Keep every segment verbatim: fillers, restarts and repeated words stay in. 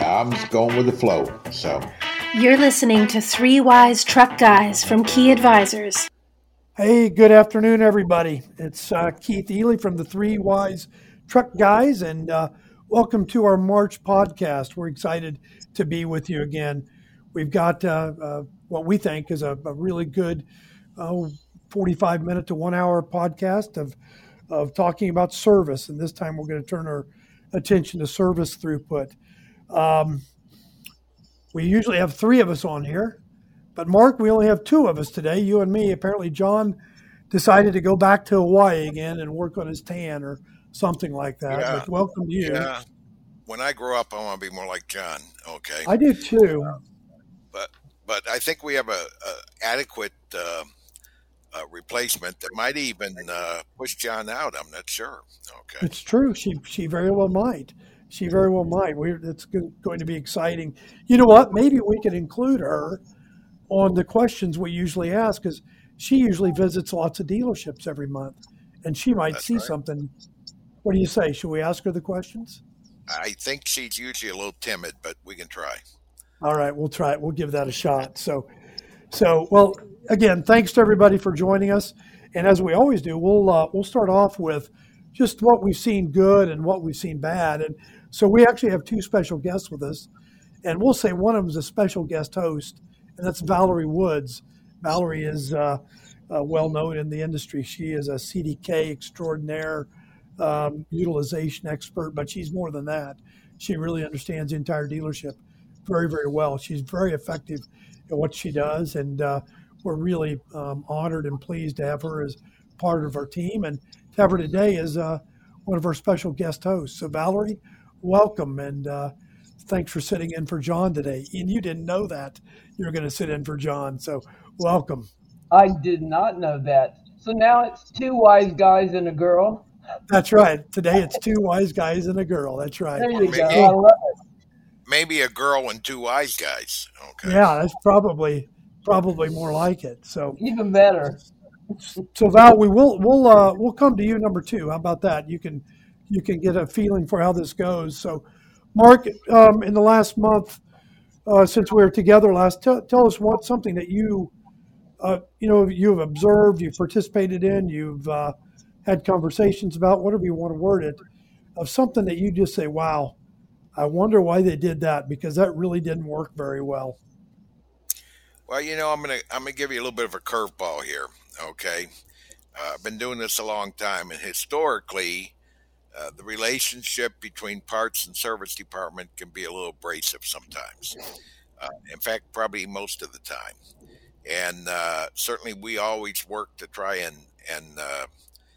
I'm just going with the flow. So You're listening to Three Wise Truck Guys from Key Advisors. Hey, good afternoon, everybody. It's uh, Keith Ely from the Three Wise Truck Guys, and uh, welcome to our March podcast. We're excited to be with you again. We've got uh, uh, what we think is a, a really good uh, forty-five minute to one hour podcast of, of talking about service, and this time we're going to turn our attention to service throughput. Um, we usually have three of us on here. But Mark, we only have two of us today, you and me. Apparently John decided to go back to Hawaii again and work on his tan or something like that. Yeah, but welcome to you. Yeah. When I grow up, I want to be more like John. Okay. I do too. Uh, but but I think we have a, a adequate uh, uh, replacement that might even uh, push John out. I'm not sure. Okay. It's true. She she very well might. She very well might. We're, it's going to be exciting. You know what? Maybe we could include her on the questions we usually ask, because she usually visits lots of dealerships every month, and she might That's see right. something. What do you say? Should we ask her the questions? I think she's usually a little timid, but we can try. All right, we'll try it. We'll give that a shot. So, so well, again, thanks to everybody for joining us. And as we always do, we'll uh, we'll start off with just what we've seen good and what we've seen bad. And so we actually have two special guests with us, and we'll say one of them is a special guest host, and that's Valerie Woods. Valerie is uh, uh, well known in the industry. She is a C D K extraordinaire, um, utilization expert, but she's more than that. She really understands the entire dealership very, very well. She's very effective at what she does, and uh, we're really um, honored and pleased to have her as part of our team, and to have her today as uh, one of our special guest hosts. So Valerie, welcome, and uh, thanks for sitting in for John today. And you didn't know that you were going to sit in for John, so welcome. I did not know that. So now it's two wise guys and a girl. That's right. Today it's two wise guys and a girl. That's right. There you Maybe, go. I love it. maybe a girl and two wise guys. Okay. Yeah, that's probably probably more like it. So Even better. So Val, we will we'll uh, we'll come to you number two. How about that? You can you can get a feeling for how this goes. So, Mark, um, in the last month, uh, since we were together last, t- tell us what something that you uh, you know you've observed, you've participated in, you've uh, had conversations about, whatever you want to word it, of something that you just say, "Wow, I wonder why they did that, because that really didn't work very well." Well, you know, I'm gonna I'm gonna give you a little bit of a curveball here. Okay. Uh, I've been doing this a long time, and historically, uh, the relationship between parts and service department can be a little abrasive sometimes. Uh, in fact, probably most of the time. And uh, certainly, we always work to try and and uh,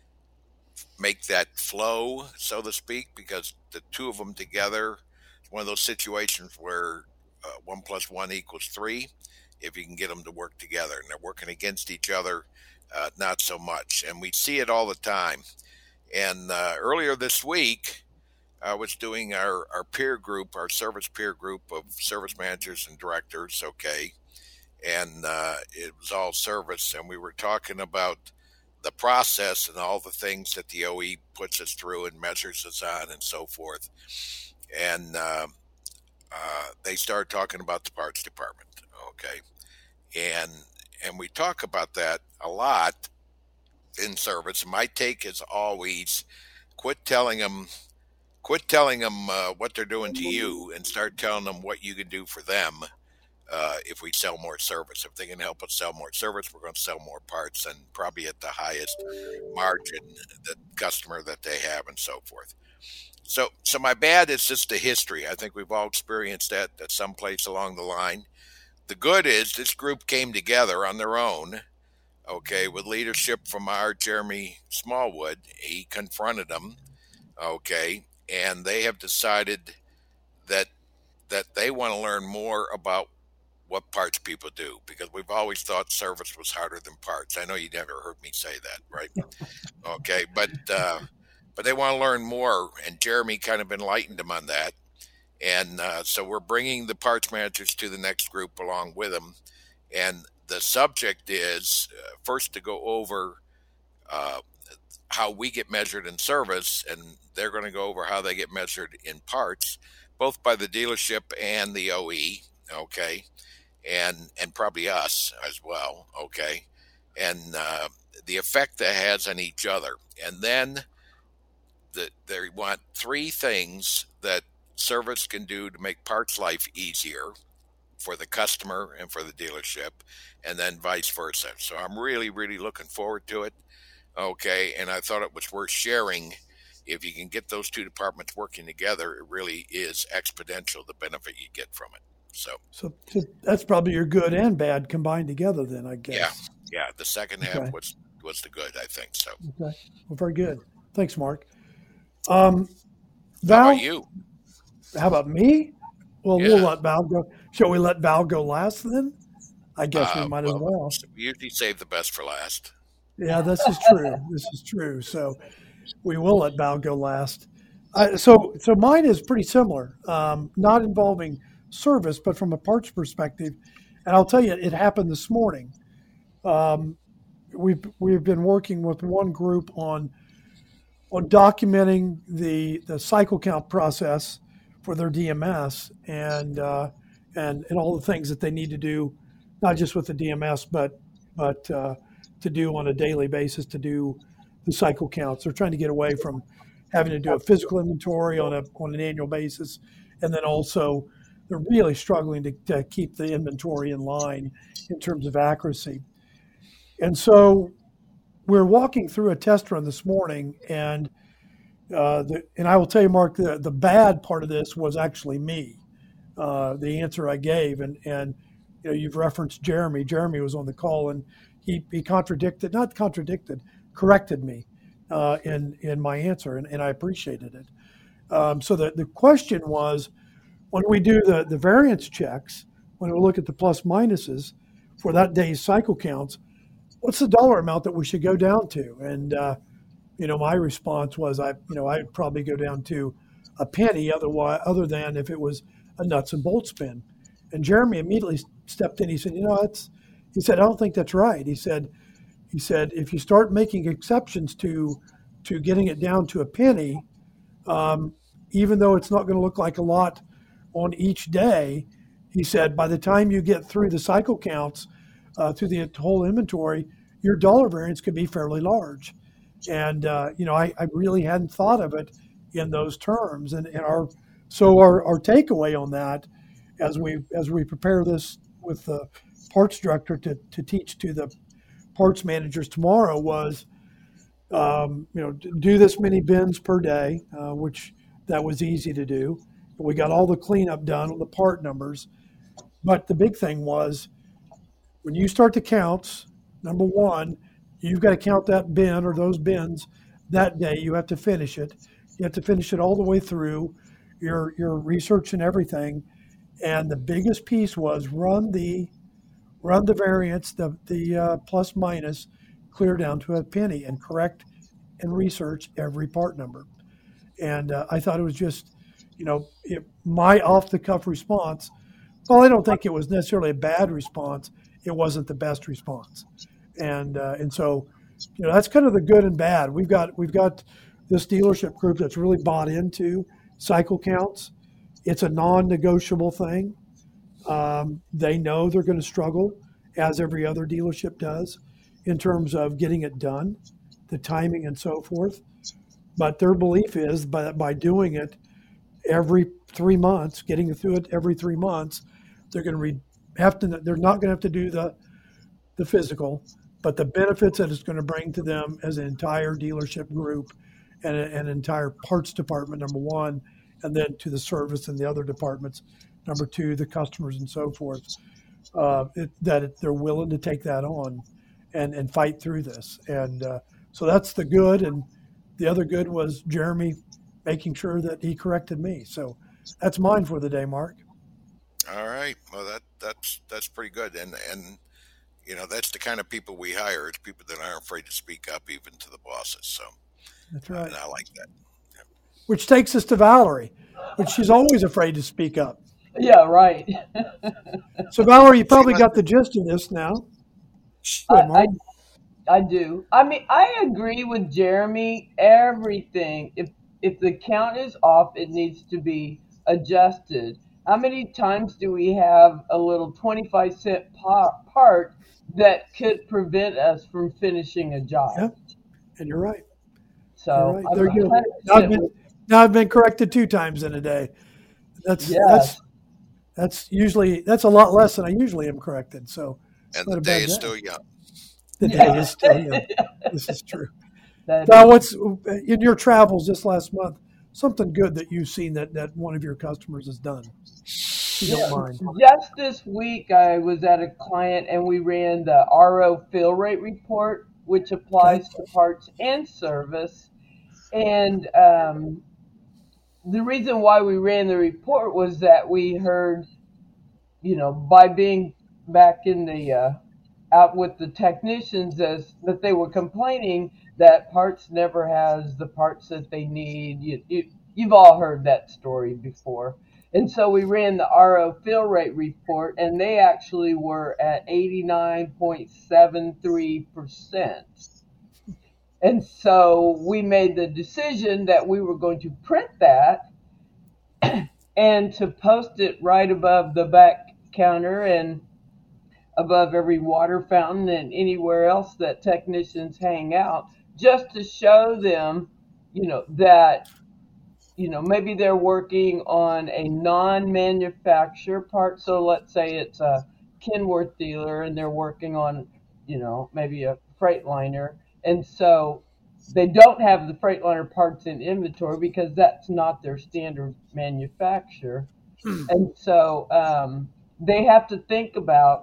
make that flow, so to speak, because the two of them together, it's one of those situations where uh, one plus one equals three. If you can get them to work together, and they're working against each other, uh, not so much. And we see it all the time. And uh, earlier this week, I was doing our, our peer group, our service peer group of service managers and directors, okay, and uh, it was all service, and we were talking about the process and all the things that the O E puts us through and measures us on and so forth. And uh, uh, they started talking about the parts department. Okay, and and we talk about that a lot in service. My take is always quit telling them, quit telling them uh, what they're doing to you, and start telling them what you can do for them. Uh, if we sell more service, if they can help us sell more service, we're going to sell more parts, and probably at the highest margin, the customer that they have, and so forth. So, so my bad is just the history. I think we've all experienced that at some place along the line. The good is this group came together on their own, okay, with leadership from our Jeremy Smallwood. He confronted them, okay, and they have decided that that they want to learn more about what parts people do, because we've always thought service was harder than parts. I know you never heard me say that, right? Okay, but uh, but they want to learn more, and Jeremy kind of enlightened them on that. And uh, so we're bringing the parts managers to the next group along with them. And the subject is uh, first to go over uh, how we get measured in service, and they're going to go over how they get measured in parts. both by the dealership and the O E, okay, and and probably us as well, okay, and uh, the effect that has on each other. And then the, they want three things that service can do to make parts life easier for the customer and for the dealership, and then vice versa. So I'm really, really looking forward to it. Okay, and I thought it was worth sharing. If you can get those two departments working together, it really is exponential, the benefit you get from it. So, So, so that's probably your good and bad combined together then, I guess. yeah, yeah, the second half Okay. was was the good, I think. So, Okay. Well, very good. Thanks, Mark. Um, how Val, about you? how about me? Well, Yeah. we'll let Val go. Shall we let Val go last then? I guess we Uh, might as well, well. we usually save the best for last. Yeah, this is true. This is true. So we will let Val go last. I, so, so mine is pretty similar, um, not involving service, but from a parts perspective. And I'll tell you, it happened this morning. Um, we've we've been working with one group on on documenting the the cycle count process for their D M S and uh, and and all the things that they need to do, not just with the D M S, but but uh, to do on a daily basis to do the cycle counts. They're trying to get away from having to do a physical inventory on a on an annual basis, and then also they're really struggling to, to keep the inventory in line in terms of accuracy. And so we're walking through a test run this morning, and uh, the, and I will tell you, Mark, the, the bad part of this was actually me, uh, the answer I gave. And, and you know, you've referenced Jeremy. Jeremy was on the call, and he, he contradicted, not contradicted, corrected me uh, in, in my answer, and, and I appreciated it. Um, so the, the question was, when we do the, the variance checks, when we look at the plus minuses for that day's cycle counts, what's the dollar amount that we should go down to? And, uh, you know, my response was, I, you know, I'd probably go down to a penny otherwise, other than if it was a nuts and bolts spin. And Jeremy immediately stepped in. He said, you know, that's, he said, I don't think that's right. He said, he said, if you start making exceptions to, to getting it down to a penny, um, even though it's not going to look like a lot on each day, he said, by the time you get through the cycle counts, uh, through the whole inventory, your dollar variance could be fairly large. And, uh, you know, I, I really hadn't thought of it in those terms. And, and our, so our, our takeaway on that, as we, as we prepare this with the parts director to, to teach to the parts managers tomorrow was, um, you know, do this many bins per day, uh, which that was easy to do. We got all the cleanup done on the part numbers. But the big thing was, when you start the counts, number one, you've got to count that bin or those bins that day. You have to finish it. You have to finish it all the way through your your research and everything. And the biggest piece was run the run the variance, the the uh, plus minus, clear down to a penny, and correct and research every part number. And uh, I thought it was just, you know, it, my off-the-cuff response. Well, I don't think it was necessarily a bad response. It wasn't the best response, and uh, and so, you know, that's kind of the good and bad. We've got we've got this dealership group that's really bought into cycle counts. It's a non-negotiable thing. Um, they know they're going to struggle, as every other dealership does, in terms of getting it done, the timing and so forth. But their belief is by by doing it every three months, getting through it every three months, they're going to re- have to. They're not going to have to do the the physical, but the benefits that it's going to bring to them as an entire dealership group and a, an entire parts department, number one, and then to the service and the other departments, number two, the customers and so forth. Uh, it, that it, they're willing to take that on and and fight through this, and uh, so that's the good. And the other good was Jeremy making sure that he corrected me. So that's mine for the day, Mark. All right. Well, that that's that's pretty good, and and you know that's the kind of people we hire. It's people that aren't afraid to speak up, even to the bosses. So That's uh, right. and I like that. Which takes us to Valerie, which she's always afraid to speak up. Yeah, right. So Valerie, you probably got the gist of this now. Go I, ahead, I Mark. I do. I mean, I agree with Jeremy. Everything. If if the count is off, it needs to be adjusted. How many times do we have a little twenty-five cent part that could prevent us from finishing a job? Yeah, and you're right. So you're right. I'm There you go. one Now I've, hundred percent been, with- now I've been corrected two times in a day. That's Yes. that's that's usually that's a lot less than I usually am corrected. So And not the a day bad is day. still young. The day is still young. This is true. that Now, is- what's in your travels this last month? Something good that you've seen that, that one of your customers has done. If you don't mind. Just this week, I was at a client and we ran the R O fill rate report, which applies to parts and service. And um, the reason why we ran the report was that we heard, you know, by being back in the uh, out with the technicians, as that they were complaining that parts never has the parts that they need. You, you, you've all heard that story before. And so we ran the R O fill rate report, and they actually were at eighty-nine point seven three percent. And so we made the decision that we were going to print that and to post it right above the back counter and above every water fountain and anywhere else that technicians hang out, just to show them, you know, that, you know, maybe they're working on a non-manufacturer part. So let's say it's a Kenworth dealer and they're working on, you know, maybe a Freightliner. And so they don't have the Freightliner parts in inventory because that's not their standard manufacturer. And so um, they have to think about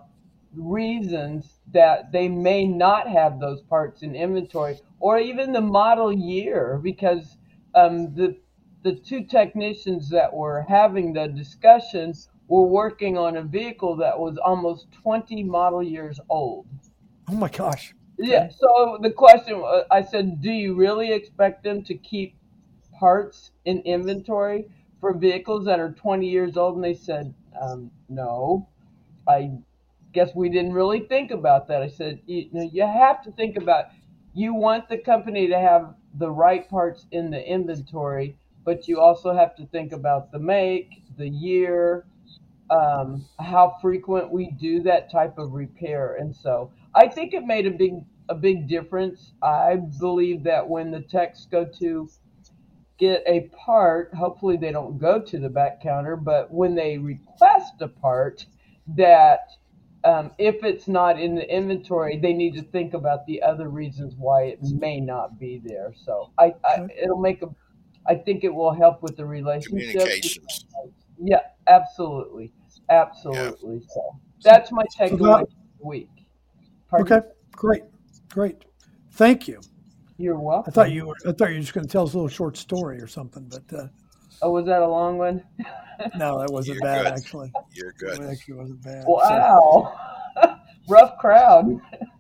reasons that they may not have those parts in inventory, or even the model year, because um, the the two technicians that were having the discussion were working on a vehicle that was almost twenty model years old. Oh my gosh. Yeah. So the question, uh, I said, do you really expect them to keep parts in inventory for vehicles that are twenty years old? And they said, um, no. I guess we didn't really think about that. I said, you know, you have to think about, you want the company to have the right parts in the inventory, but you also have to think about the make, the year, um, how frequent we do that type of repair. And so I think it made a big a big difference. I believe that when the techs go to get a part, hopefully they don't go to the back counter, but when they request a part, that um, if it's not in the inventory, they need to think about the other reasons why it may not be there. So I, I it'll make a, I think it will help with the relationship. Communications. Yeah, absolutely. Absolutely. Yeah. So that's my takeaway this week. Pardon? Okay, great, great. Thank you. You're welcome. I thought you were. I thought you were just going to tell us a little short story or something, but uh, oh, was that a long one? no, that wasn't You're bad good. actually. You're good. It actually wasn't bad. Wow, so, rough crowd.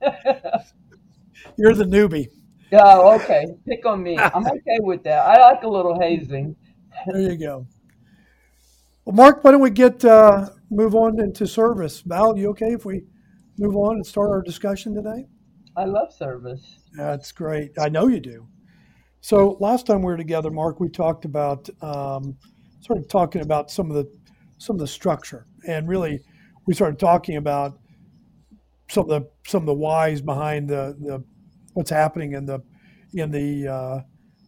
You're the newbie. Oh, okay. Pick on me. I'm okay with that. I like a little hazing. There you go. Well, Mark, why don't we get uh, move on into service? Val, you okay if we move on and start our discussion today? I love service. That's great. I know you do. So last time we were together, Mark, we talked about um, started talking about some of the some of the structure, and really we started talking about some of the some of the whys behind the, the what's happening in the in the uh,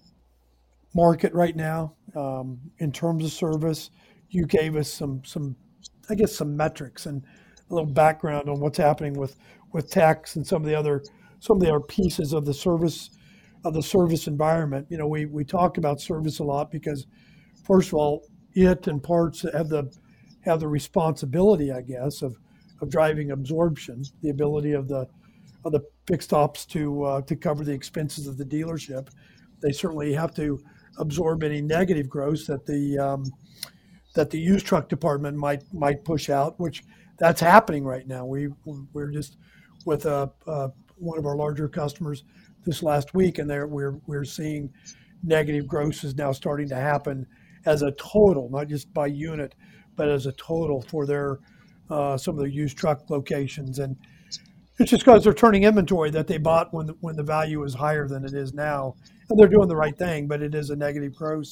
market right now um, in terms of service. You gave us some some I guess some metrics and a little background on what's happening with with tax and some of the other some of the other pieces of the service of the service environment. You know, we we talk about service a lot because, first of all, it and parts have the have the responsibility, I guess, of of driving absorption, the ability of the of the fixed ops to uh, to cover the expenses of the dealership. They certainly have to absorb any negative growth that the um, that the used truck department might might push out, which that's happening right now. We we're just with a, uh, one of our larger customers this last week, and there we're we're seeing negative growth is now starting to happen as a total, not just by unit, but as a total for their uh, some of the used truck locations. And it's just because they're turning inventory that they bought when the, when the value is higher than it is now, and they're doing the right thing. But it is a negative growth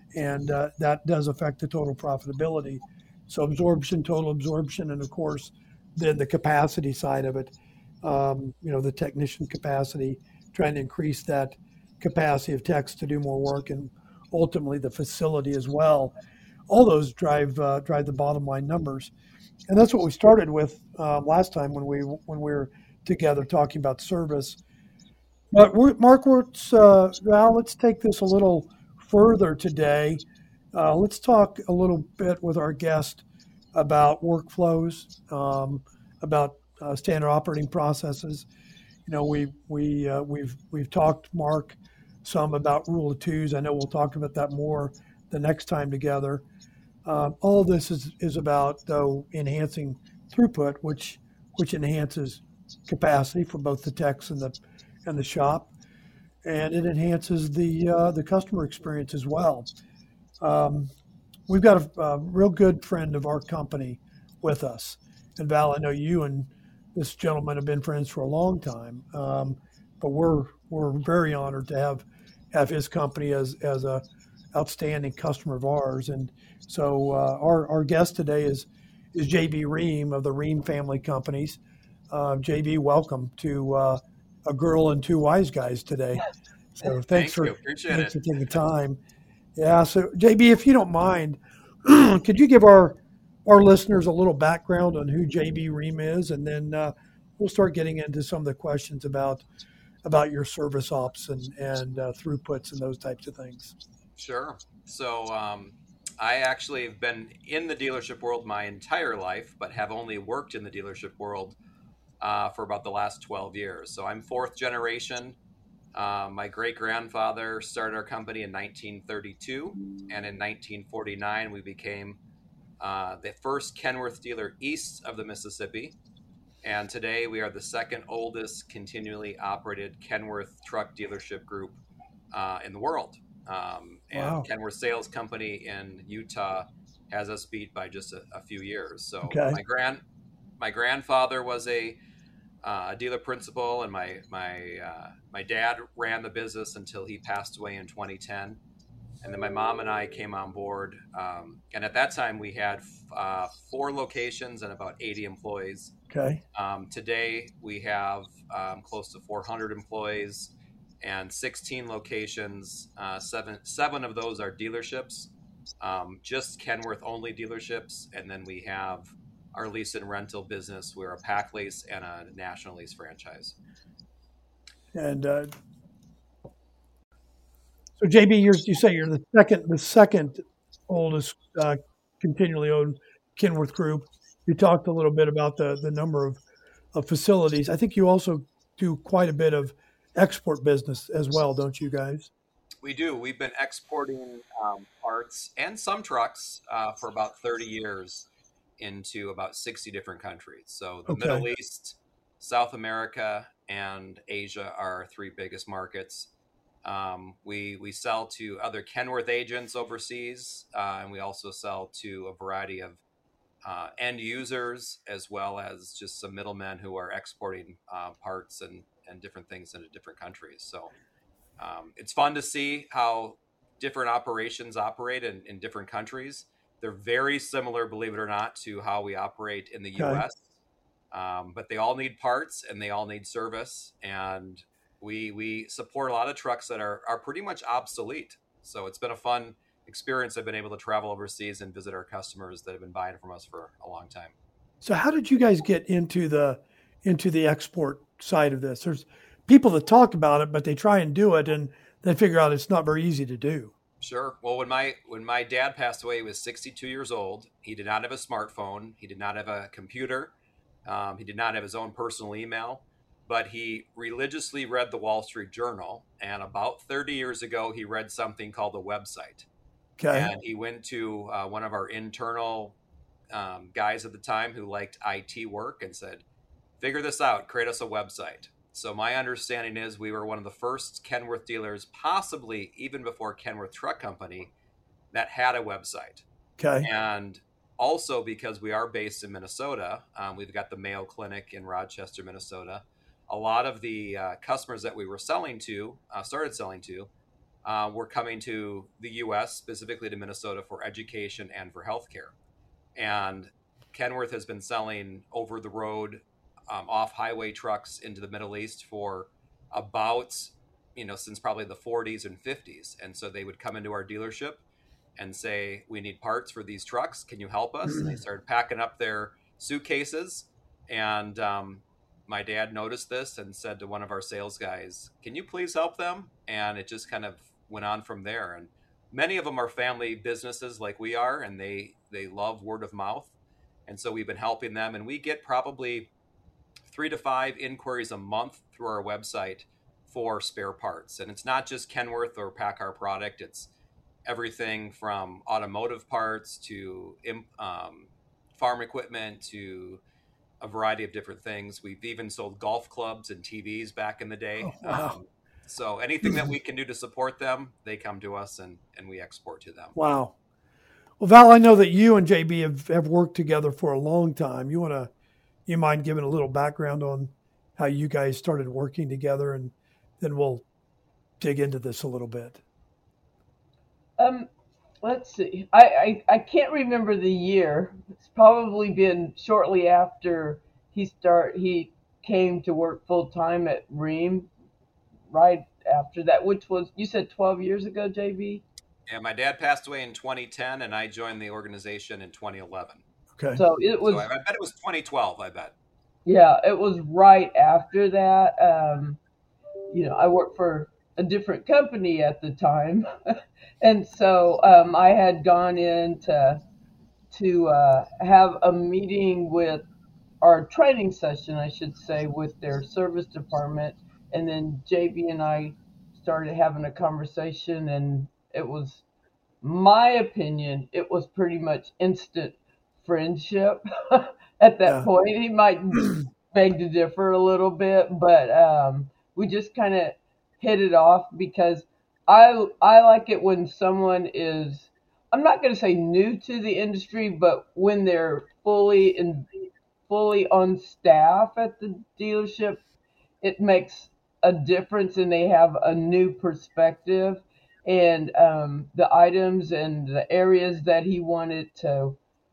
and uh, that does affect the total profitability. So absorption, total absorption, and of course, then the capacity side of it. Um, you know, the technician capacity, trying to increase that capacity of techs to do more work, and ultimately the facility as well. All those drive uh, drive the bottom line numbers, and that's what we started with uh, last time when we when we were together talking about service. But we're, Mark, let's, uh, Val, let's take this a little further today. Uh, let's talk a little bit with our guest about workflows, um, about uh, standard operating processes. You know, we we uh, we've we've talked, Mark, some about rule of twos. I know we'll talk about that more the next time together. Uh, all of this is is about, though, enhancing throughput, which which enhances capacity for both the techs and the and the shop, and it enhances the uh, the customer experience as well. Um, we've got a, a real good friend of our company with us, and Val, I know you and this gentleman have been friends for a long time, um, but we're we're very honored to have have his company as as a outstanding customer of ours. And so uh, our our guest today is is J B Ream of the Ream family companies. Uh, J B, welcome to uh, A Girl and Two Wise Guys today. So thanks Thank for you. Appreciate thanks it. for taking the time. Yeah. So J B, if you don't mind, could you give our our listeners a little background on who J B Ream is, and then uh, we'll start getting into some of the questions about about your service ops and and uh, throughputs and those types of things. Sure. So um, I actually have been in the dealership world my entire life, but have only worked in the dealership world uh, for about the last twelve years. So I'm fourth generation. Uh, my great-grandfather started our company in nineteen thirty-two, and in nineteen forty-nine we became uh, the first Kenworth dealer east of the Mississippi. And today we are the second oldest continually operated Kenworth truck dealership group uh, in the world. Um, and Wow. Kenworth Sales Company in Utah has us beat by just a, a few years. So Okay. my grand my grandfather was a uh, dealer principal, and my my uh, my dad ran the business until he passed away in twenty ten. And then my mom and I came on board. Um, and at that time, we had uh, four locations and about eighty employees. Okay. Um, today, we have um, close to four hundred employees and sixteen locations. Uh, seven, seven of those are dealerships, um, just Kenworth only dealerships. And then we have our lease and rental business. We're a pack lease and a national lease franchise. And uh, so, J B, you're, you say you're the second, the second oldest uh, continually owned Kenworth group. You talked a little bit about the the number of, of facilities. I think you also do quite a bit of export business as well, don't you guys? We do. We've been exporting um, parts and some trucks uh, for about thirty years into about sixty different countries. So the Okay. Middle East, South America, and Asia are our three biggest markets. Um, we we sell to other Kenworth agents overseas, uh, and we also sell to a variety of uh, end users, as well as just some middlemen who are exporting uh, parts and, and different things into different countries. So um, it's fun to see how different operations operate in, in different countries. They're very similar, believe it or not, to how we operate in the Okay. U S, um, but they all need parts and they all need service. And we we support a lot of trucks that are, are pretty much obsolete. So it's been a fun experience. I've been able to travel overseas and visit our customers that have been buying from us for a long time. So, how did you guys get into the into the export side of this? There's people that talk about it, but they try and do it, and they figure out it's not very easy to do. Sure. Well, when my when my dad passed away, he was sixty-two years old. He did not have a smartphone. He did not have a computer. Um, he did not have his own personal email, but he religiously read the Wall Street Journal. And about thirty years ago, he read something called a website. Okay. And he went to uh, one of our internal um, guys at the time who liked I T work and said, figure this out, create us a website. So my understanding is we were one of the first Kenworth dealers, possibly even before Kenworth Truck Company, that had a website. Okay. And also because we are based in Minnesota, um, we've got the Mayo Clinic in Rochester, Minnesota. A lot of the uh, customers that we were selling to, uh, started selling to, uh, we're coming to the U S, specifically to Minnesota, for education and for healthcare. And Kenworth has been selling over-the-road, um, off-highway trucks into the Middle East for about, you know, since probably the forties and fifties. And so they would come into our dealership and say, we need parts for these trucks. Can you help us? And they started packing up their suitcases. And um, my dad noticed this and said to one of our sales guys, can you please help them? And it just kind of went on from there. And many of them are family businesses like we are, and they, they love word of mouth. And so we've been helping them. And we get probably three to five inquiries a month through our website for spare parts. And it's not just Kenworth or PACCAR product. It's everything from automotive parts to um, farm equipment to a variety of different things. We've even sold golf clubs and T Vs back in the day. Oh, wow. Um, so anything that we can do to support them, they come to us and, and we export to them. Wow. Well, Val, I know that you and J B have, have worked together for a long time. You want to, you mind giving a little background on how you guys started working together, and then we'll dig into this a little bit. Um, let's see. I, I, I can't remember the year. It's probably been shortly after he start he came to work full time at Rheem. Right after that, which was, you said twelve years ago, J B? Yeah, my dad passed away in twenty ten, and I joined the organization in twenty eleven. Okay. So it was. So I, I bet it was twenty twelve. I bet. Yeah, it was right after that. Um, you know, I worked for a different company at the time, and so um, I had gone in to to uh, have a meeting with our training session, I should say, with their service department. And then J B and I started having a conversation, and it was, my opinion, it was pretty much instant friendship at that Yeah. point. He might beg to differ a little bit, but um, we just kind of hit it off because I I like it when someone is, I'm not going to say new to the industry, but when they're fully in, fully on staff at the dealership, it makes a difference and they have a new perspective, and um, the items and the areas that he wanted to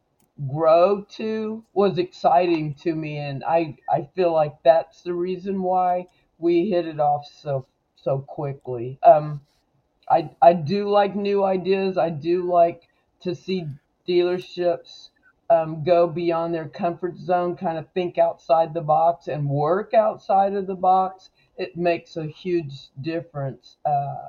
grow to was exciting to me, and I, I feel like that's the reason why we hit it off so so quickly. Um, I I do like new ideas. I do like to see dealerships um, go beyond their comfort zone, kind of think outside the box and work outside of the box. It makes a huge difference uh,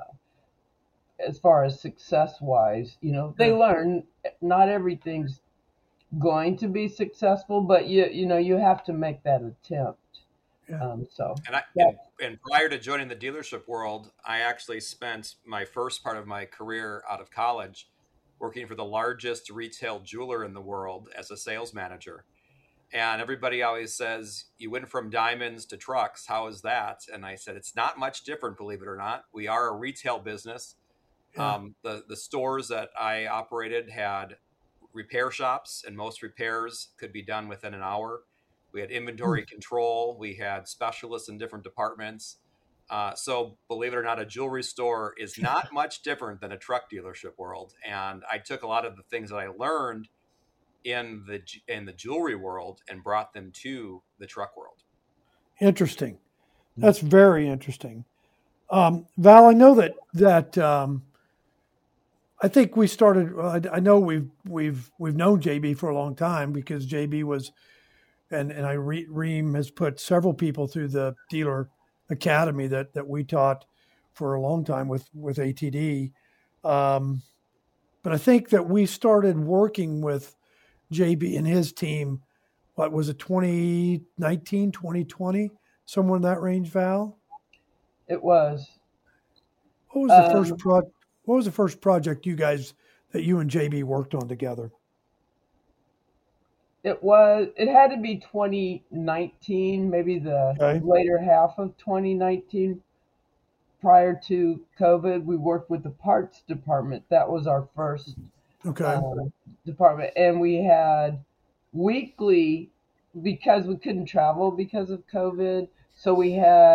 as far as success-wise. You know, they learn not everything's going to be successful, but you you know you have to make that attempt. Yeah. Um, so And I yeah. and, and prior to joining the dealership world, I actually spent my first part of my career out of college working for the largest retail jeweler in the world as a sales manager. And everybody always says, you went from diamonds to trucks. How is that? And I said, it's not much different, believe it or not. We are a retail business. Yeah. Um, the, the stores that I operated had repair shops, and most repairs could be done within an hour. We had inventory Hmm. control. We had specialists in different departments. Uh, so believe it or not, a jewelry store is not much different than a truck dealership world. And I took a lot of the things that I learned in the in the jewelry world and brought them to the truck world. Interesting. That's very interesting. Um, Val, I know that that um, I think we started. Well, I, I know we've we've we've known J B for a long time because J B was, and and I re, Rheem has put several people through the dealer academy that that we taught for a long time with with A T D. Um, but I think that we started working with J B and his team. What was it, twenty nineteen, twenty twenty, somewhere in that range, Val? It was. What was the Um, first pro- What was the first project you guys that you and J B worked on together? It was. It had to be twenty nineteen, maybe the Okay. later half of twenty nineteen. Prior to COVID, we worked with the parts department. That was our first Okay. um, department, and we had weekly, because we couldn't travel because of COVID. So we had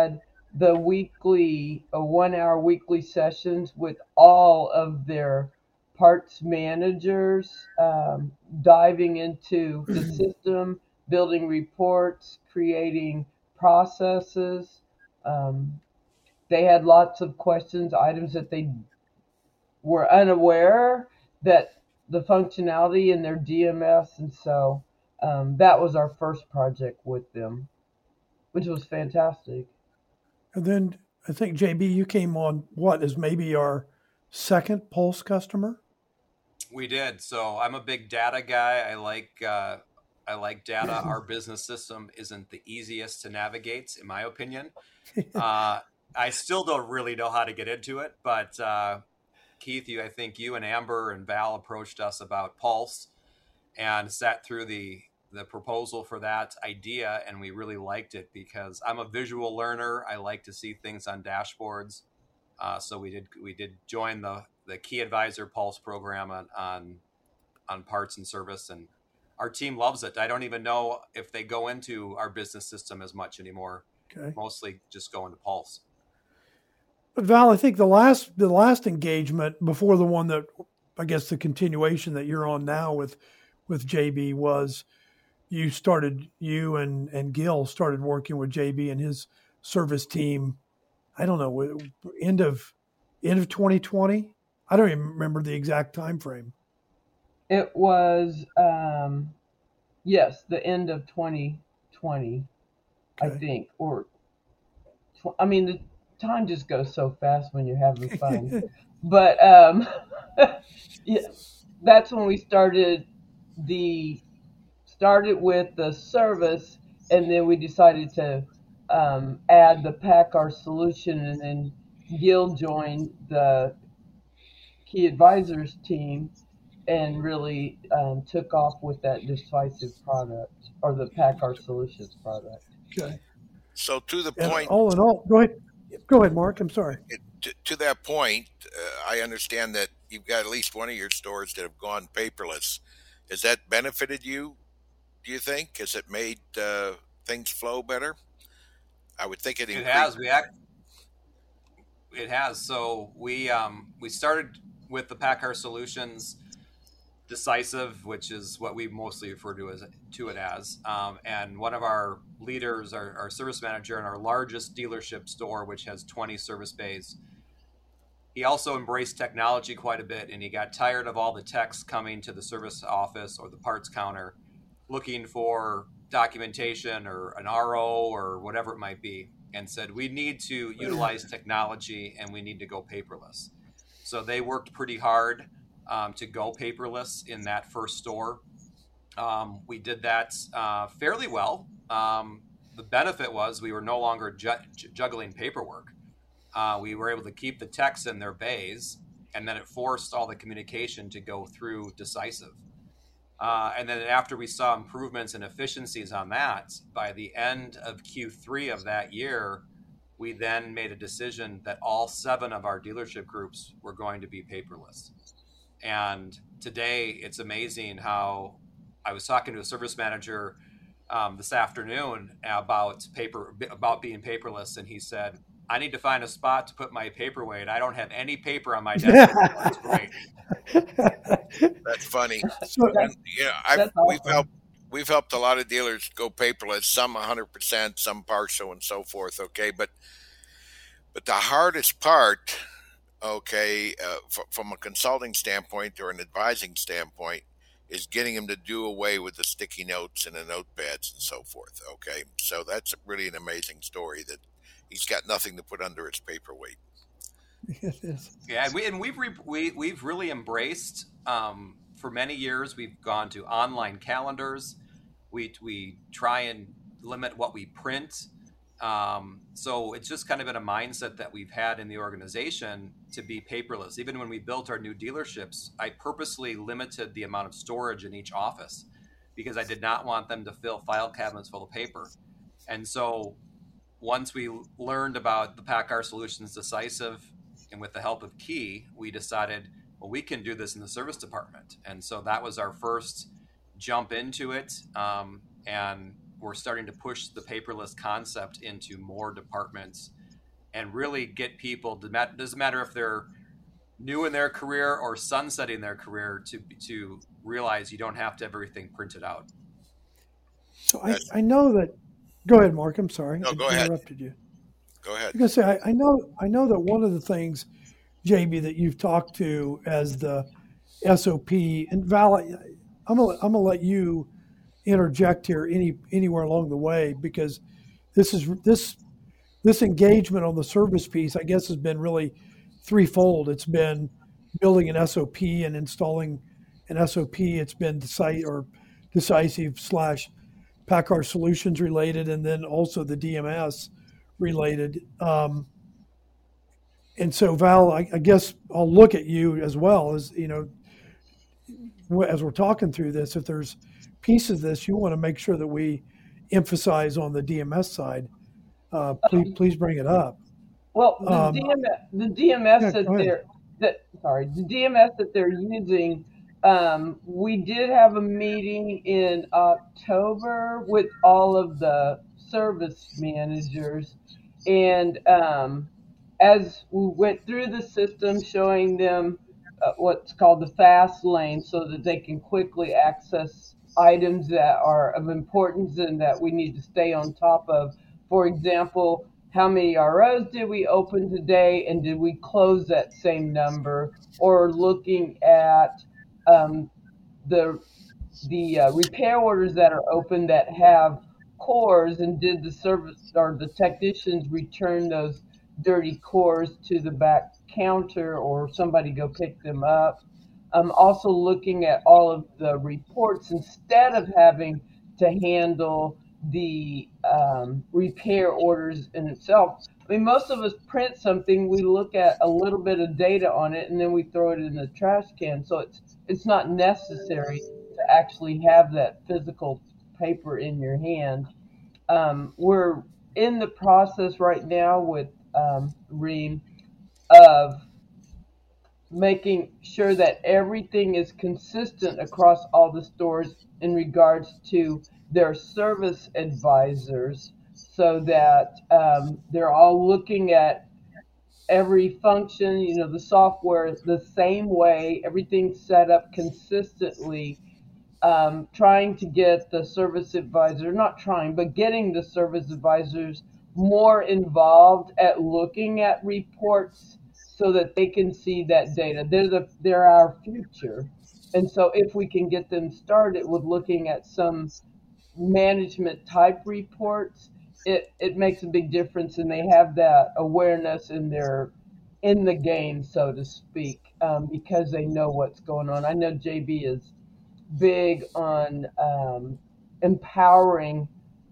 the weekly, a one hour weekly sessions with all of their parts managers, um, diving into the system, building reports, creating processes. Um, they had lots of questions, items that they were unaware that the functionality in their D M S, and so um, that was our first project with them, which was fantastic. And then I think J B, you came on what is maybe our second Pulse customer. We did. So I'm a big data guy. I like uh, I like data. Our business system isn't the easiest to navigate, in my opinion. Uh, I still don't really know how to get into it, but uh, Keith, you, I think you and Amber and Val approached us about Pulse and sat through the the proposal for that idea, and we really liked it because I'm a visual learner. I like to see things on dashboards. Uh, so we did we did join the the Key Advisor Pulse program on, on on parts and service, and our team loves it. I don't even know if they go into our business system as much anymore. Okay. Mostly just go into Pulse. But Val, I think the last the last engagement before the one that I guess the continuation that you're on now with with J B was you started you and and Gil started working with J B and his service team. I don't know, end of end of twenty twenty. I don't even remember the exact time frame. It was um, yes, the end of twenty twenty, okay. I think, or I mean the time just goes so fast when you're having fun. But um, yeah, that's when we started the started with the service, and then we decided to um, add the PACCAR solution, and then Gil joined the Key Advisors team and really um, took off with that Decisive product or the PACCAR Solutions product. Okay. So to the and point, all in all, go ahead. Go ahead, Mark. I'm sorry. It, to, to that point, uh, I understand that you've got at least one of your stores that have gone paperless. Has that benefited you, do you think? Has it made uh, things flow better? I would think it It increased. has. We act, it has. So we um, we started with the PACCAR Solutions Decisive, which is what we mostly refer to as to it as. Um, and one of our leaders, our, our service manager in our largest dealership store, which has twenty service bays, he also embraced technology quite a bit, and he got tired of all the techs coming to the service office or the parts counter looking for documentation or an R O or whatever it might be, and said, we need to utilize technology and we need to go paperless. So they worked pretty hard um, to go paperless in that first store. Um, we did that uh, fairly well. Um, the benefit was we were no longer ju- juggling paperwork. Uh, we were able to keep the techs in their bays, and then it forced all the communication to go through Decisive. Uh, and then after we saw improvements and efficiencies on that, by the end of Q three of that year, we then made a decision that all seven of our dealership groups were going to be paperless. And today, it's amazing how I was talking to a service manager um, this afternoon about paper about being paperless, and he said, I need to find a spot to put my paperweight. I don't have any paper on my desk. That's great. That's funny. So, And, you know, I've, That's we've awesome. helped we've helped a lot of dealers go paperless, some one hundred percent, some partial, and so forth. Okay, but but the hardest part, okay, uh, f- from a consulting standpoint or an advising standpoint, is getting them to do away with the sticky notes and the notepads and so forth. Okay, so that's really an amazing story that he's got nothing to put under his paperweight. it is. Yeah, we, and we've re, we we've really embraced. Um, for many years, we've gone to online calendars. We we try and limit what we print. Um, so it's just kind of been a mindset that we've had in the organization to be paperless. Even when we built our new dealerships, I purposely limited the amount of storage in each office because I did not want them to fill file cabinets full of paper. And so once we learned about the PACCAR Solutions Decisive, and with the help of Key, we decided, well, we can do this in the service department. And so that was our first jump into it. Um, and we're starting to push the paperless concept into more departments and really get people, doesn't matter if they're new in their career or sunsetting their career, to to realize you don't have to have everything printed out. So I, I know that, go ahead, Mark, I'm sorry. No, I go ahead. interrupted you. Go ahead. I was gonna say, I, I know I know that one of the things, J B, that you've talked to as the S O P, and Val, I'm gonna I'm gonna let you interject here any anywhere along the way, because this is this this engagement on the service piece, I guess, has been really threefold. It's been building an S O P and installing an S O P. It's been decisive or decisive slash PACCAR Solutions related, and then also the D M S related. Um, and so, Val, I, I guess I'll look at you as well as, you know, as we're talking through this, if there's pieces of this you want to make sure that we emphasize on the D M S side, uh, please please bring it up. Well, the Um, D M S, the D M S yeah, that go ahead. they're that sorry, the D M S that they're using. Um, we did have a meeting in October with all of the service managers, and um, as we went through the system, showing them uh, what's called the fast lane, so that they can quickly access items that are of importance and that we need to stay on top of. For example, how many R Os did we open today, and did we close that same number? Or looking at um, the the uh, repair orders that are open that have cores, and did the service or the technicians return those dirty cores to the back counter, or somebody go pick them up? Um, also looking at all of the reports instead of having to handle the um, repair orders in itself. I mean, most of us print something, we look at a little bit of data on it, and then we throw it in the trash can. So it's it's not necessary to actually have that physical paper in your hand. Um, we're in the process right now with um, Ream of making sure that everything is consistent across all the stores in regards to their service advisors, so that um, they're all looking at every function, you know, the software the same way, everything's set up consistently, um, trying to get the service advisor, not trying, but getting the service advisors more involved at looking at reports so that they can see that data. They're the they're our future. And so if we can get them started with looking at some management type reports, it, it makes a big difference, and they have that awareness in their in the game, so to speak, um, because they know what's going on. I know J B is big on um, empowering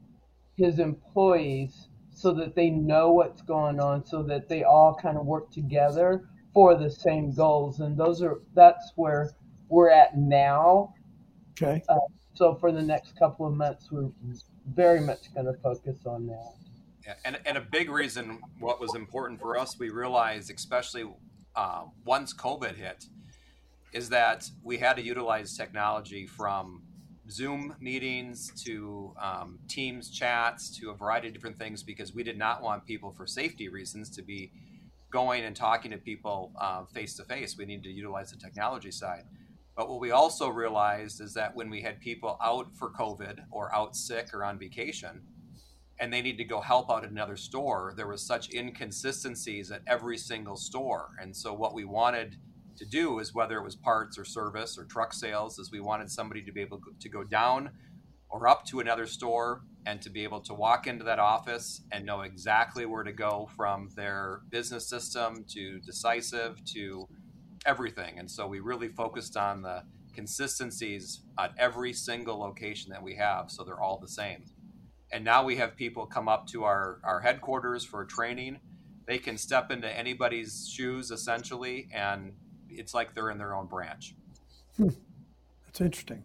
his employees so that they know what's going on, so that they all kind of work together for the same goals. And those are that's where we're at now. Okay. Uh, so for the next couple of months, we're very much going to focus on that. Yeah, and, and a big reason what was important for us, we realized, especially uh, once COVID hit, is that we had to utilize technology, from Zoom meetings to um, Teams chats to a variety of different things, because we did not want people, for safety reasons, to be going and talking to people uh, face to face. We needed to utilize the technology side. But what we also realized is that when we had people out for COVID or out sick or on vacation, and they need to go help out at another store, there was such inconsistencies at every single store. And so what we wanted to do is, whether it was parts or service or truck sales, is we wanted somebody to be able to go down or up to another store and to be able to walk into that office and know exactly where to go from their business system to Decisive to everything. And so we really focused on the consistencies at every single location that we have, so they're all the same. And now we have people come up to our, our headquarters for training. They can step into anybody's shoes, essentially, and it's like they're in their own branch. Hmm. That's interesting.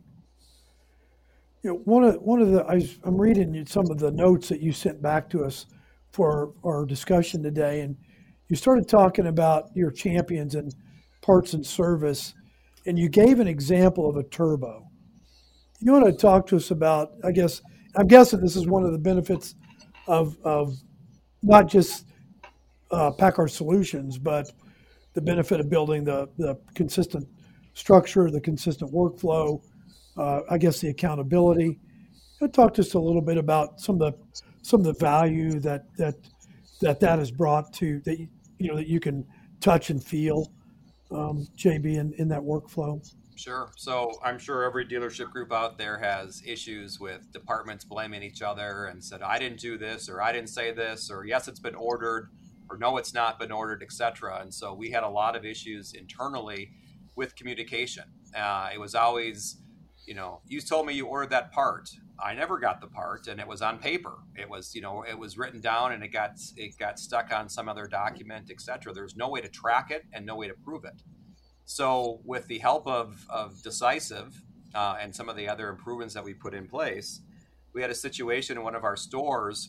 You know, one of one of the I, I'm reading some of the notes that you sent back to us for our discussion today, and you started talking about your champions and parts and service, and you gave an example of a turbo. You want to talk to us about, I guess, I'm guessing this is one of the benefits of, of not just uh, Packard Solutions, but the benefit of building the, the consistent structure, the consistent workflow, uh, I guess the accountability. You know, talk to us a little bit about some of the some of the value that that that that has brought to that you, you know that you can touch and feel, um, J B, in, in that workflow. Sure. So I'm sure every dealership group out there has issues with departments blaming each other and said, I didn't do this, or I didn't say this, or yes, it's been ordered, or no, it's not been ordered, et cetera. And so we had a lot of issues internally with communication. Uh, it was always, you know, you told me you ordered that part. I never got the part, and it was on paper. It was, you know, it was written down, and it got it got stuck on some other document, et cetera. There's no way to track it and no way to prove it. So with the help of, of Decisive uh, and some of the other improvements that we put in place, we had a situation in one of our stores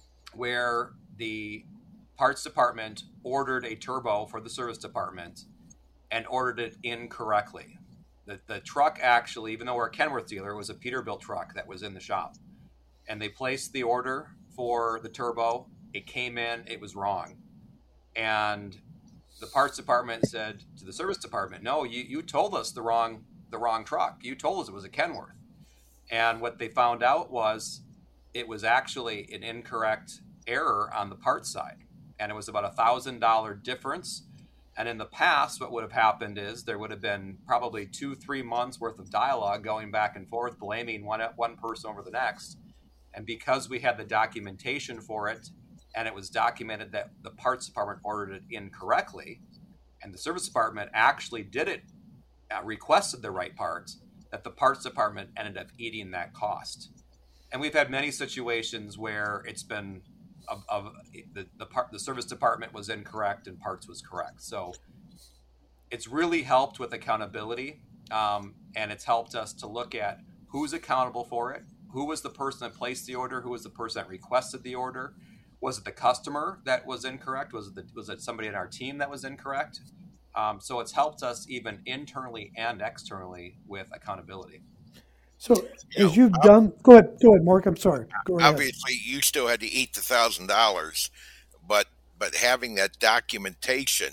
where the parts department ordered a turbo for the service department and ordered it incorrectly. The, the truck actually, even though we're a Kenworth dealer, it was a Peterbilt truck that was in the shop. And they placed the order for the turbo. It came in, it was wrong. And the parts department said to the service department, no, you, you told us the wrong the wrong truck. You told us it was a Kenworth. And what they found out was it was actually an incorrect error on the parts side. And it was about a one thousand dollars difference. And in the past, what would have happened is there would have been probably two, three months worth of dialogue going back and forth, blaming one, one person over the next. And because we had the documentation for it, and it was documented that the parts department ordered it incorrectly, and the service department actually did it, uh, requested the right parts, that the parts department ended up eating that cost. And we've had many situations where it's been of, of the the, part, the service department was incorrect and parts was correct. So it's really helped with accountability, um, and it's helped us to look at who's accountable for it, who was the person that placed the order, who was the person that requested the order. Was it the customer that was incorrect? Was it the, was it somebody in our team that was incorrect? Um, so it's helped us even internally and externally with accountability. So You as know, you've ob- done, go ahead, go ahead, Mark. I'm sorry. Go ahead. obviously you still had to eat the thousand dollars, but but having that documentation,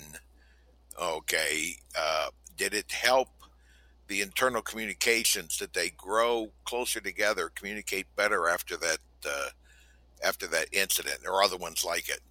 okay, uh, did it help the internal communications? Did they grow closer together, communicate better after that? Uh, after that incident, or other ones like it?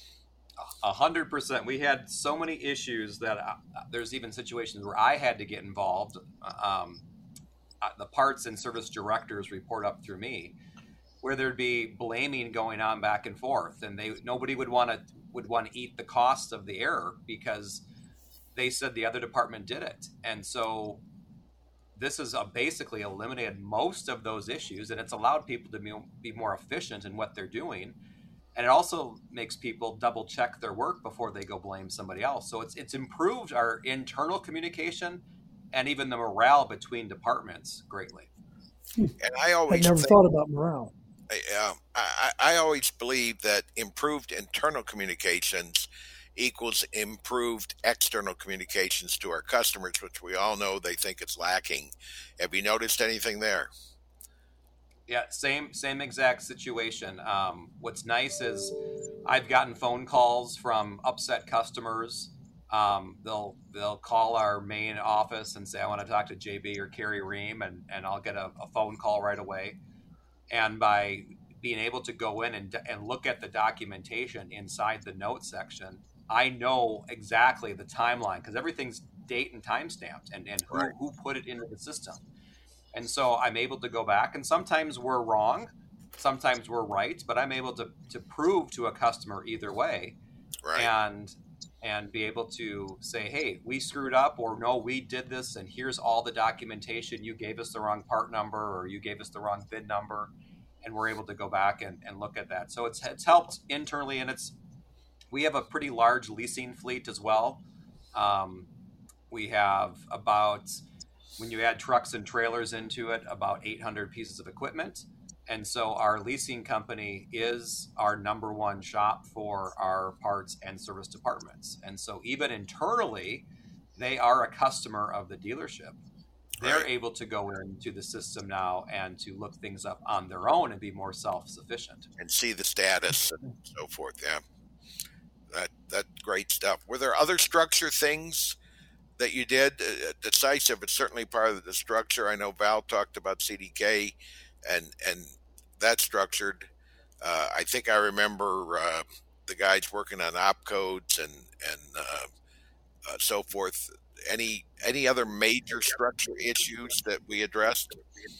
A hundred percent. We had so many issues that uh, there's even situations where I had to get involved. Um, uh, the parts and service directors report up through me, where there'd be blaming going on back and forth, and they nobody would want to would want to eat the cost of the error because they said the other department did it, and so this has uh, basically eliminated most of those issues, and it's allowed people to be, be more efficient in what they're doing. And it also makes people double check their work before they go blame somebody else. So it's it's improved our internal communication and even the morale between departments greatly. And I I always never think, thought about morale. uh, I, I always believe that improved internal communications equals improved external communications to our customers, which we all know they think it's lacking. Have you noticed anything there? Yeah, same same exact situation. Um, what's nice is I've gotten phone calls from upset customers. Um, they'll they'll call our main office and say, I want to talk to J B or Carrie Ream, and, and I'll get a, a phone call right away. And by being able to go in and, and look at the documentation inside the notes section, I know exactly the timeline because everything's date and time stamped and, and who, Right. who put it into the system. And so I'm able to go back, and sometimes we're wrong, sometimes we're right, but I'm able to, to prove to a customer either way, Right. and and be able to say, hey, we screwed up, or no, we did this, and here's all the documentation. You gave us the wrong part number, or you gave us the wrong V I N number, and we're able to go back and, and look at that. So it's it's helped internally, and it's we have a pretty large leasing fleet as well. Um, we have about, when you add trucks and trailers into it, about eight hundred pieces of equipment. And so our leasing company is our number one shop for our parts and service departments. And so even internally, they are a customer of the dealership. They're Right. able to go into the system now and to look things up on their own and be more self-sufficient. And see the status and so forth. Yeah. That that's great stuff. Were there other structure things that you did? Uh, Decisive is certainly part of the structure. I know Val talked about C D K, and and that's structured. Uh, I think I remember uh, the guys working on opcodes and and uh, uh, so forth. Any any other major structure issues that we addressed?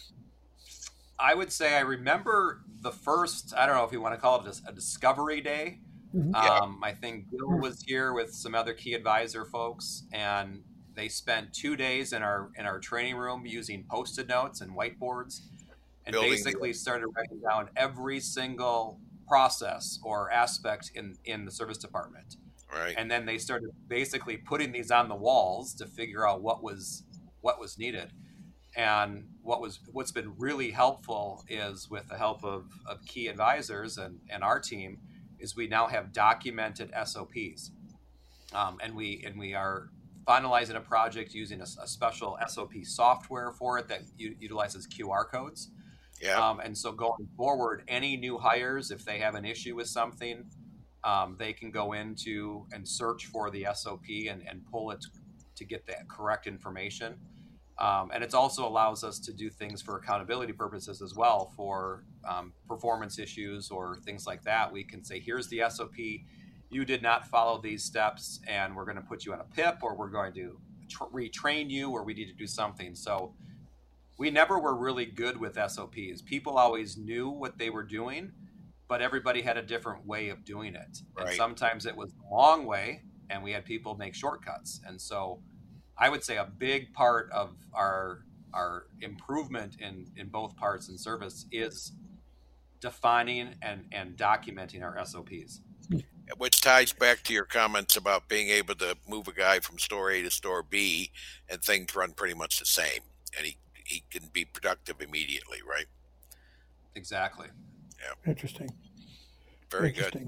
I would say I remember the first, I don't know if you want to call it a, a discovery day. Mhm. Yeah. Um, I think Bill was here with some other key advisor folks, and they spent two days in our in our training room using post-it notes and whiteboards, and Building the- basically started writing down every single process or aspect in in the service department. Right. And then they started basically putting these on the walls to figure out what was what was needed. And what was what's been really helpful is, with the help of, of key advisors and, and our team, is we now have documented S O Ps, um, and we and we are finalizing a project using a, a special S O P software for it that u- utilizes Q R codes. Yeah. Um, and so going forward, any new hires, if they have an issue with something, um, they can go into and search for the S O P and, and pull it to get that correct information. Um, and it also allows us to do things for accountability purposes as well, for um, performance issues or things like that. We can say, here's the S O P. You did not follow these steps, and we're going to put you on a P I P, or we're going to tra- retrain you, or we need to do something. So we never were really good with S O Ps. People always knew what they were doing, but everybody had a different way of doing it. And Right. sometimes it was the long way, and we had people make shortcuts. And so I would say a big part of our our improvement in, in both parts and service is defining and, and documenting our S O Ps. Which ties back to your comments about being able to move a guy from store A to store B, and things run pretty much the same, and he, he can be productive immediately, right? Exactly. Interesting. Very good. Interesting.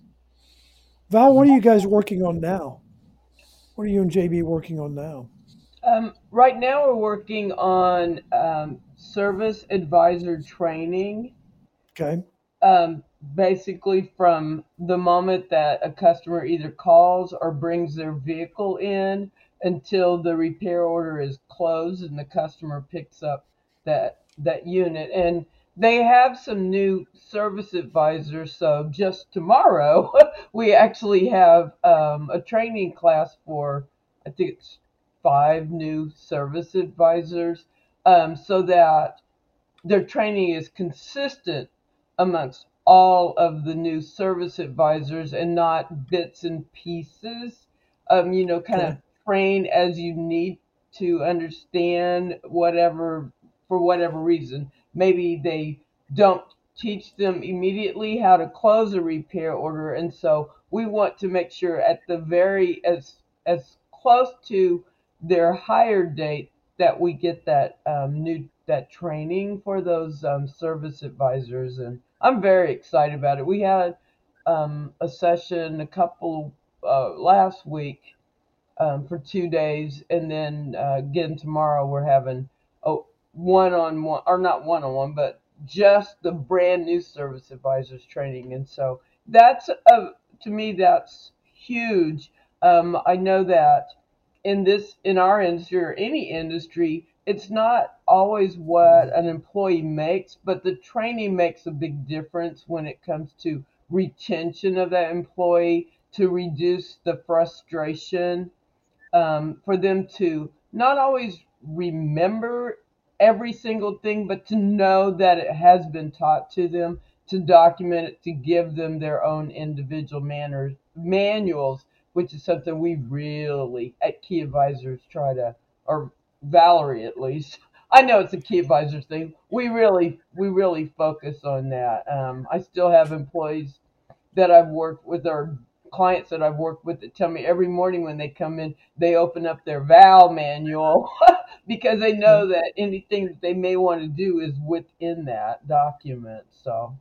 Val, what are you guys working on now? What are you and J B working on now? Um, right now, we're working on um, service advisor training. Okay. Um, basically, from the moment that a customer either calls or brings their vehicle in until the repair order is closed and the customer picks up that that unit. And they have some new service advisors. So just tomorrow, we actually have um, a training class for, I think it's five new service advisors, um, so that their training is consistent amongst all of the new service advisors and not bits and pieces. Um, you know, kind Okay. of train as you need to understand whatever, for whatever reason. Maybe they don't teach them immediately how to close a repair order, and so we want to make sure at the very as as close to their hire date that we get that um, new that training for those um, service advisors, and I'm very excited about it. We had um, a session a couple uh, last week um, for two days, and then uh, again tomorrow we're having a one-on-one, or not one-on-one, but just the brand new service advisors training, and so that's a, to me that's huge. Um, I know that in this in our industry or any industry, it's not always what an employee makes, but the training makes a big difference when it comes to retention of that employee, to reduce the frustration, um, for them to not always remember every single thing, but to know that it has been taught to them, to document it, to give them their own individual manners, manuals, which is something we really, at Key Advisors, try to, or Valerie at least, I know it's a Key Advisors thing, we really, we really focus on that. Um, I still have employees that I've worked with, or clients that I've worked with, that tell me every morning when they come in, they open up their Val manual because they know that anything that they may want to do is within that document. So,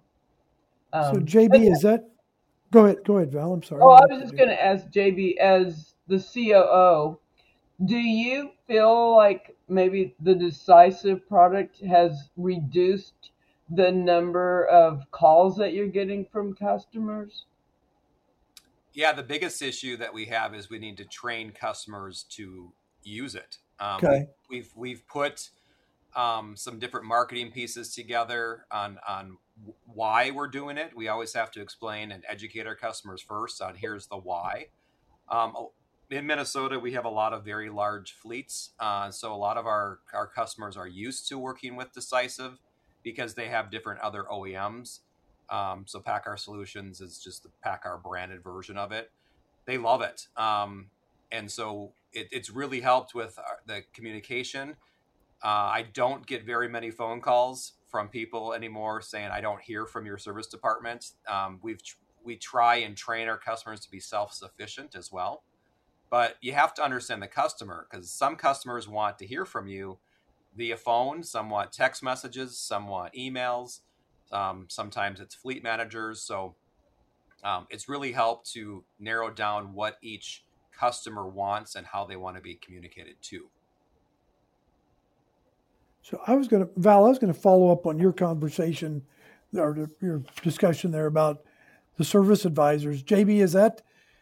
um, So J B, is that? Go ahead. Go ahead, Val. I'm sorry. oh, I was just going to ask J B, as the C O O, do you feel like maybe the Decisive product has reduced the number of calls that you're getting from customers? Yeah, the biggest issue that we have is we need to train customers to use it. Um, Okay. we, we've we've put um, some different marketing pieces together on on why we're doing it. We always have to explain and educate our customers first on here's the why. Um, in Minnesota, we have a lot of very large fleets, uh, so a lot of our our customers are used to working with Decisive because they have different other O E Ms. Um, so PACCAR Solutions is just the PACCAR branded version of it. They love it. Um, and so it, it's really helped with our, the communication. Uh, I don't get very many phone calls from people anymore saying, I don't hear from your service department. Um, we've, we try and train our customers to be self-sufficient as well. But you have to understand the customer, because some customers want to hear from you via phone, some want text messages, some want emails. Um, sometimes it's fleet managers. So um, it's really helped to narrow down what each customer wants and how they want to be communicated to. So I was going to, Val, I was going to follow up on your conversation or your discussion there about the service advisors. J B, is that,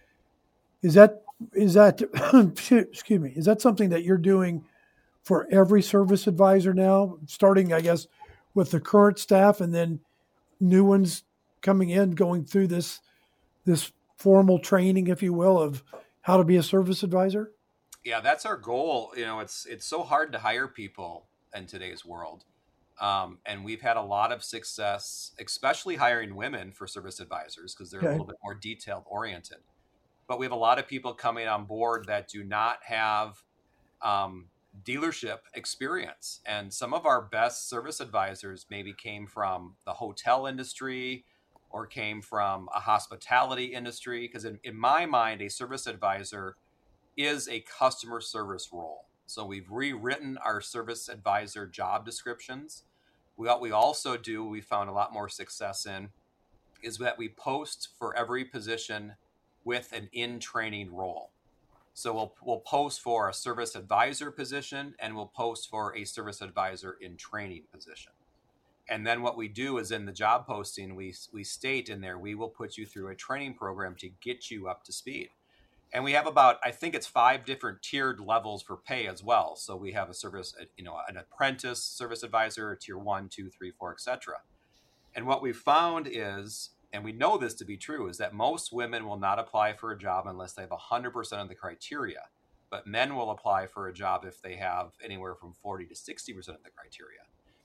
is that, is that, excuse me, is that something that you're doing for every service advisor now, starting, I guess, with the current staff and then new ones coming in, going through this this formal training, if you will, of how to be a service advisor? Yeah, that's our goal. You know, it's it's so hard to hire people in today's world. Um, and we've had a lot of success, especially hiring women for service advisors because they're Okay. a little bit more detailed oriented. But we have a lot of people coming on board that do not have um, dealership experience. And some of our best service advisors maybe came from the hotel industry or came from a hospitality industry. Because in, in my mind, a service advisor is a customer service role. So we've rewritten our service advisor job descriptions. What we also do, we found a lot more success in, is that we post for every position with an in-training role. So we'll we'll post for a service advisor position and we'll post for a service advisor in training position. And then what we do is in the job posting, we we state in there, we will put you through a training program to get you up to speed. And we have about, I think it's five different tiered levels for pay as well. So we have a service, you know, an apprentice service advisor, tier one, two, three, four, et cetera. And what we found is, and we know this to be true, is that most women will not apply for a job unless they have one hundred percent of the criteria. But men will apply for a job if they have anywhere from forty to sixty percent of the criteria.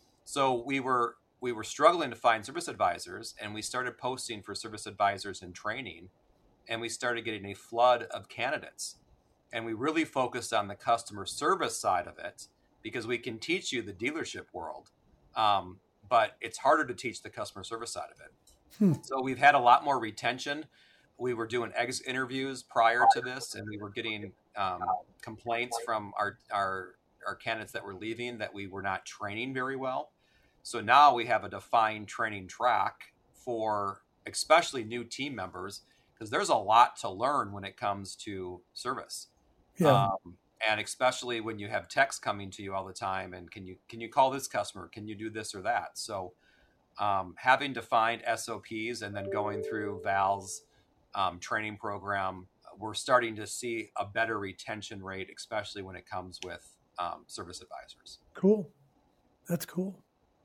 So we were we were struggling to find service advisors, and we started posting for service advisors in training, and we started getting a flood of candidates. And we really focused on the customer service side of it because we can teach you the dealership world, um, but it's harder to teach the customer service side of it. Hmm. So we've had a lot more retention. We were doing exit interviews prior to this, and we were getting um, complaints from our, our our candidates that were leaving that we were not training very well. So now we have a defined training track for especially new team members, because there's a lot to learn when it comes to service. Yeah. Um, and especially when you have texts coming to you all the time, and can you can you call this customer? Can you do this or that? So um, having defined S O Ps and then going through Val's um, training program, we're starting to see a better retention rate, especially when it comes with um, service advisors. Cool. That's cool.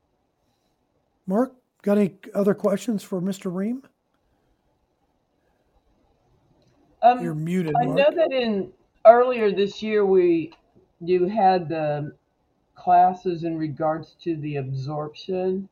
Mark, got any other questions for Mister Ream? Um, You're muted, I Mark. know that in earlier this year we you had the classes in regards to the absorption.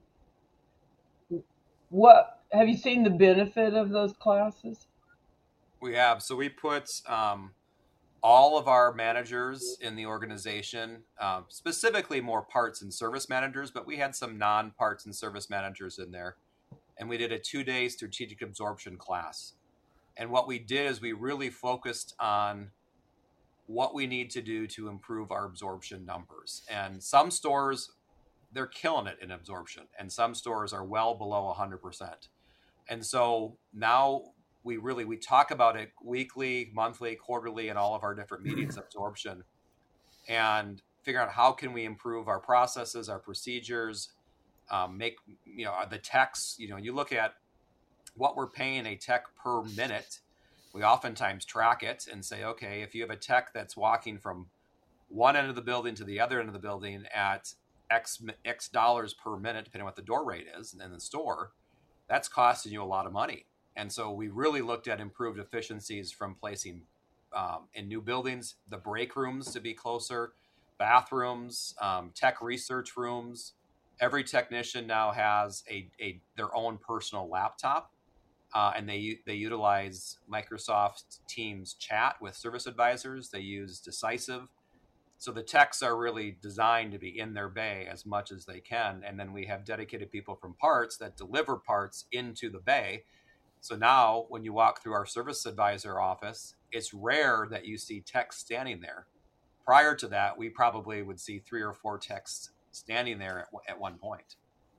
What have you seen the benefit of those classes? We have. So we put um, all of our managers in the organization, um, specifically more parts and service managers, but we had some non-parts and service managers in there. And we did a two-day strategic absorption class. And what we did is we really focused on what we need to do to improve our absorption numbers. And some stores, they're killing it in absorption, and some stores are well below one hundred percent. And so now we really, we talk about it weekly, monthly, quarterly, in all of our different meetings, absorption, and figure out how can we improve our processes, our procedures, um, make, you know, the techs, you know, you look at what we're paying a tech per minute, we oftentimes track it and say, okay, if you have a tech that's walking from one end of the building to the other end of the building at X, X dollars per minute, depending on what the door rate is in the store, that's costing you a lot of money. And so we really looked at improved efficiencies from placing um, in new buildings, the break rooms to be closer, bathrooms, um, tech research rooms. Every technician now has a, a their own personal laptop, uh, and they they utilize Microsoft Teams chat with service advisors. They use Decisive. So the techs are really designed to be in their bay as much as they can. And then we have dedicated people from parts that deliver parts into the bay. So now when you walk through our service advisor office, it's rare that you see techs standing there. Prior to that, we probably would see three or four techs standing there at, at one point.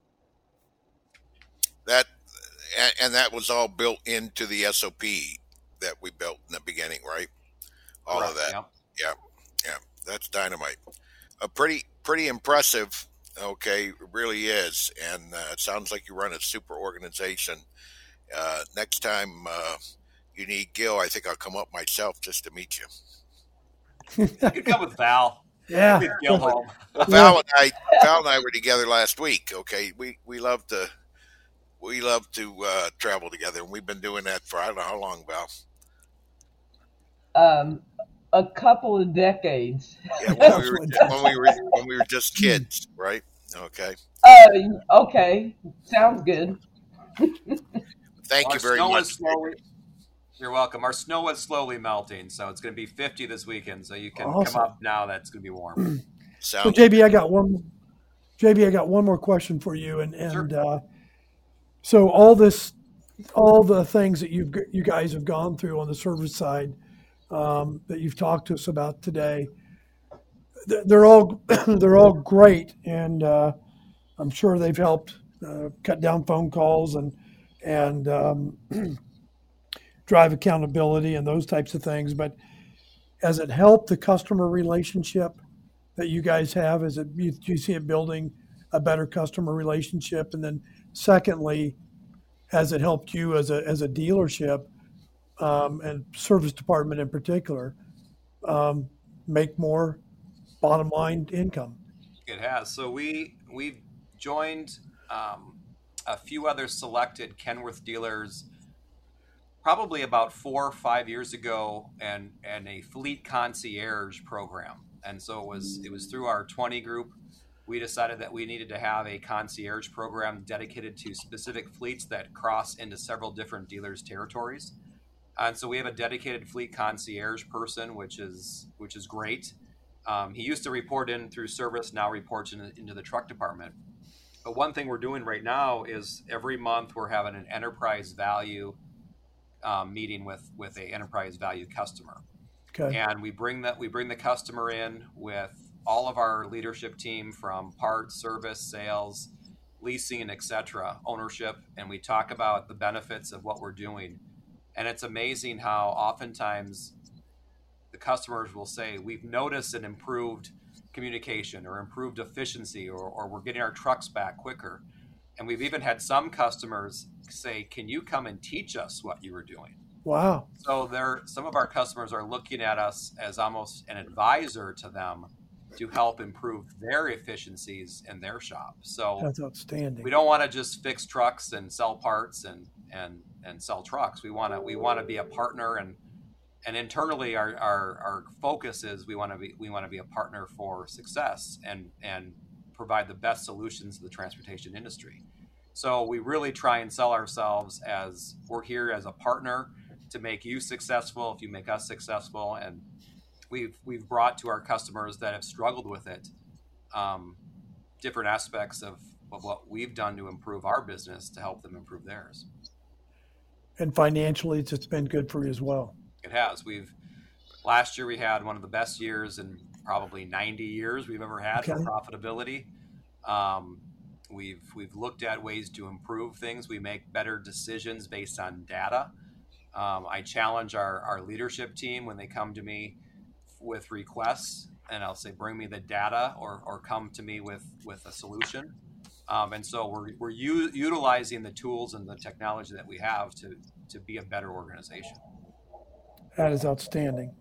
That and, and that was all built into the S O P that we built in the beginning, right? All Correct, of that. Yep. Yeah. Yeah. That's dynamite. A pretty pretty impressive. Okay, it really is. And uh, it sounds like you run a super organization. Uh, next time uh, you need Gil, I think I'll come up myself just to meet you. You could come with Val. Yeah. With Gil home. Well, Val and I, Val and I were together last week. Okay, we we love to we love to uh, travel together, and we've been doing that for I don't know how long, Val. Um, a couple of decades. Yeah, when we were when we were when we were just kids, right? Okay. Uh, okay, sounds good. Thank Our you very snow much. is slowly, you're welcome. Our snow is slowly melting, so it's going to be fifty this weekend. So you can Awesome. come up now. That's going to be warm. So Sounds J B, I got one. J B, I got one more question for you, and and Sure. uh, so all this, all the things that you've you guys have gone through on the service side um, that you've talked to us about today, th- they're all they're all great, and uh, I'm sure they've helped uh, cut down phone calls and and um, drive accountability and those types of things. But has it helped the customer relationship that you guys have? Is it, you, do you see it building a better customer relationship? And then secondly, has it helped you as a, as a dealership um, and service department in particular um, make more bottom line income? It has. So we we've joined um, a few other selected Kenworth dealers probably about four or five years ago, and and a fleet concierge program. And so it was it was through our twenty group. We decided that we needed to have a concierge program dedicated to specific fleets that cross into several different dealers' territories. And so we have a dedicated fleet concierge person, which is which is great. Um, he used to report in through service, now reports in, into the truck department. But one thing we're doing right now is every month we're having an enterprise value um, meeting with with a enterprise value customer. Okay. And we bring that we bring the customer in with all of our leadership team from parts, service, sales, leasing, et cetera, ownership, and we talk about the benefits of what we're doing. And it's amazing how oftentimes the customers will say, we've noticed an improved communication or improved efficiency, or, or we're getting our trucks back quicker. And we've even had some customers say, can you come and teach us what you were doing? Wow. So there, some of our customers are looking at us as almost an advisor to them to help improve their efficiencies in their shop. So That's outstanding. we don't want to just fix trucks and sell parts and and and sell trucks. We want to we want to be a partner, and and internally our, our our focus is we want to be we want to be a partner for success and and provide the best solutions to the transportation industry. So we really try and sell ourselves as we're here as a partner to make you successful if you make us successful. And we've we've brought to our customers that have struggled with it um, different aspects of, of what we've done to improve our business to help them improve theirs. And financially, it's it's been good for you as well. It has. We've last year we had one of the best years in probably ninety years we've ever had Okay. for profitability. Um, we've we've looked at ways to improve things. We make better decisions based on data. Um, I challenge our, our leadership team when they come to me with requests, and I'll say, bring me the data, or, or come to me with, with a solution. Um, and so we're, we're u- utilizing the tools and the technology that we have to, to be a better organization. That is outstanding.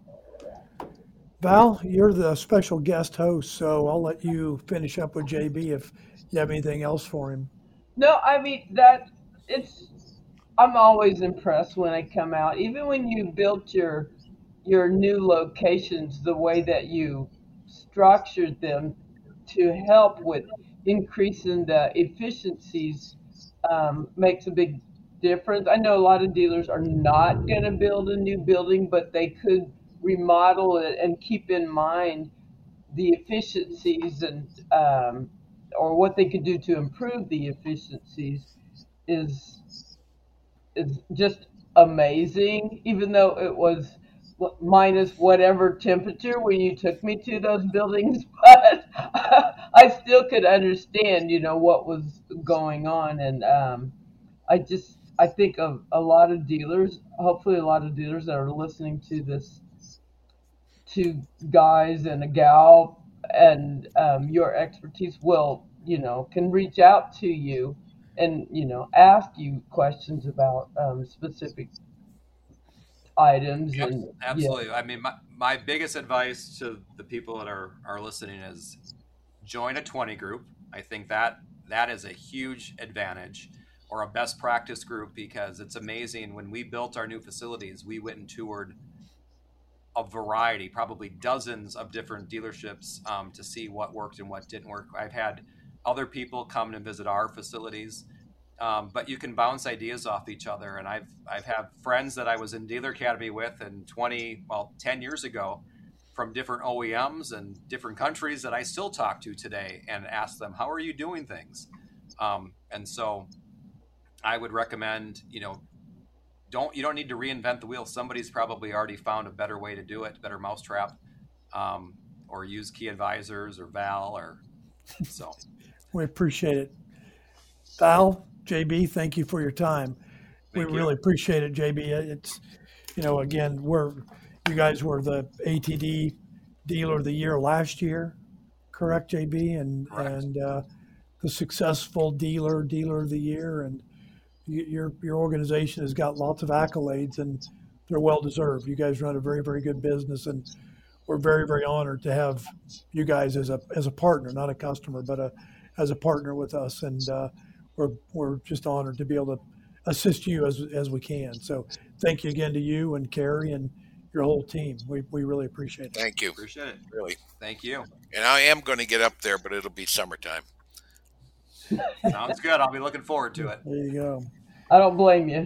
Val, you're the special guest host, so I'll let you finish up with J B if you have anything else for him. No, I mean that it's. I'm always impressed when I come out, even when you built your your new locations, the way that you structured them to help with increasing the efficiencies um, makes a big difference. I know a lot of dealers are not going to build a new building, but they could remodel it and keep in mind the efficiencies and um, or what they could do to improve the efficiencies is is just amazing. Even though it was minus whatever temperature when you took me to those buildings, but I still could understand, you know, what was going on. And um, I just, I think of a lot of dealers, hopefully a lot of dealers that are listening to this, two guys and a gal, and um, your expertise will, you know, can reach out to you and, you know, ask you questions about um, specific items. Yep, And absolutely. Yeah. I mean, my, my biggest advice to the people that are, are listening is join a twenty group. I think that that is a huge advantage, or a best practice group, because it's amazing. When we built our new facilities, we went and toured a variety, probably dozens of different dealerships um, to see what worked and what didn't work. I've had other people come and visit our facilities. Um, but you can bounce ideas off each other. And I've I've had friends that I was in Dealer Academy with in twenty, well, ten years ago from different O E Ms and different countries that I still talk to today and ask them, how are you doing things? Um, and so I would recommend, you know, don't you don't need to reinvent the wheel. Somebody's probably already found a better way to do it, better mousetrap, um, or use Key Advisors or Val or so. We appreciate it. Val, J B, thank you for your time. Thank we you. really appreciate it, J B. It's, you know, again, we're, you guys were the A T D Dealer of the Year last year, correct, J B? And Correct. and uh, the successful dealer, Dealer of the Year, and you, your your organization has got lots of accolades, and they're well deserved. You guys run a very very good business, and we're very very honored to have you guys as a as a partner, not a customer, but a as a partner with us, and. Uh, We're, we're just honored to be able to assist you as as we can. So thank you again to you and Carrie and your whole team. We we really appreciate it. Thank you. Appreciate it. Really. Thank you. And I am going to get up there, but it'll be summertime. Sounds good. I'll be looking forward to it. There you go. I don't blame you.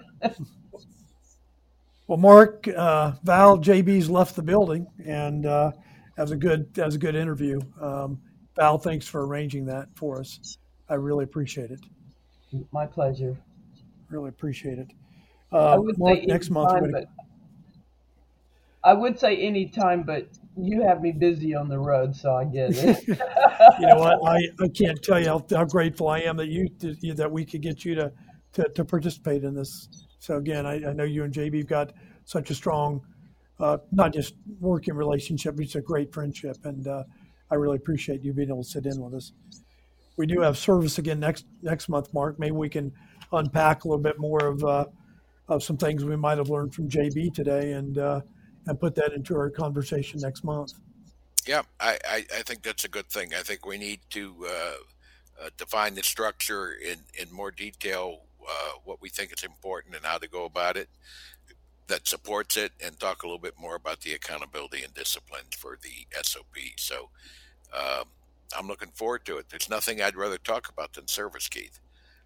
Well, Mark, uh, Val, J B's left the building, and uh, that was a good that was a good interview. Um, Val, thanks for arranging that for us. I really appreciate it. My pleasure. Really appreciate it. I Uh, would Mark, say next month, we're anytime, gonna, but I would say any time, but you have me busy on the road, so I get it. you know what? I, I can't tell you how, how grateful I am that you that we could get you to, to, to participate in this. So again, I, I know you and J B have got such a strong, uh, not just working relationship, but it's a great friendship, and uh, I really appreciate you being able to sit in with us. We do have service again next next month, Mark. Maybe we can unpack a little bit more of uh, of some things we might have learned from J B today, and uh, and put that into our conversation next month. Yeah, I, I, I think that's a good thing. I think we need to uh, uh, define the structure in, in more detail, uh, what we think is important and how to go about it that supports it, and talk a little bit more about the accountability and disciplines for the S O P. So um, I'm looking forward to it. There's nothing I'd rather talk about than service, Keith.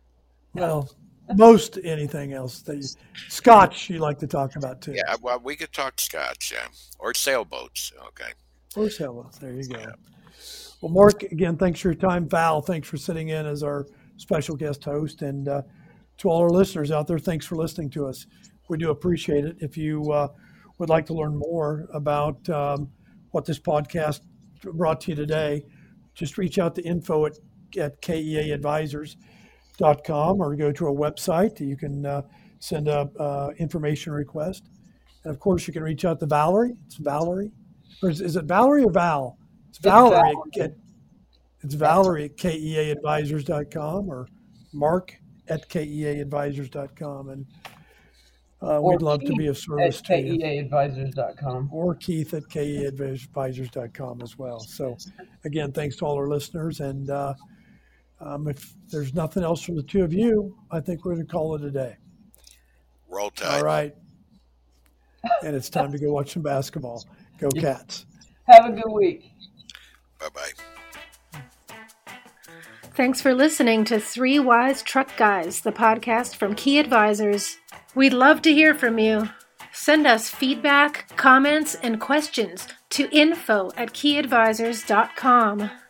Well, most anything else. That you, Scotch you like to talk about too. Yeah, well, we could talk Scotch, yeah, or sailboats. Okay. Or sailboats. There you go. Yeah. Well, Mark, again, thanks for your time. Val, thanks for sitting in as our special guest host. And uh, to all our listeners out there, thanks for listening to us. We do appreciate it. If you uh, would like to learn more about um, what this podcast brought to you today, just reach out to info at, at K E A advisors dot com or go to our website. You can uh, send a uh, information request. And of course, you can reach out to Valerie. It's Valerie. Or is, is it Valerie or Val? It's Valerie. It's Valerie at, it's Valerie at K E A advisors dot com or Mark at K E A advisors dot com. And Uh, Or we'd love to be of service at to you. K E A advisors dot com. Or Keith at K E A advisors dot com as well. So, again, thanks to all our listeners. And uh, um, if there's nothing else from the two of you, I think we're going to call it a day. Roll Tide. All right. And it's time to go watch some basketball. Go Cats. Have a good week. Bye-bye. Thanks for listening to Three Wise Truck Guys, the podcast from Key Advisors. We'd love to hear from you. Send us feedback, comments, and questions to info at key advisors dot com.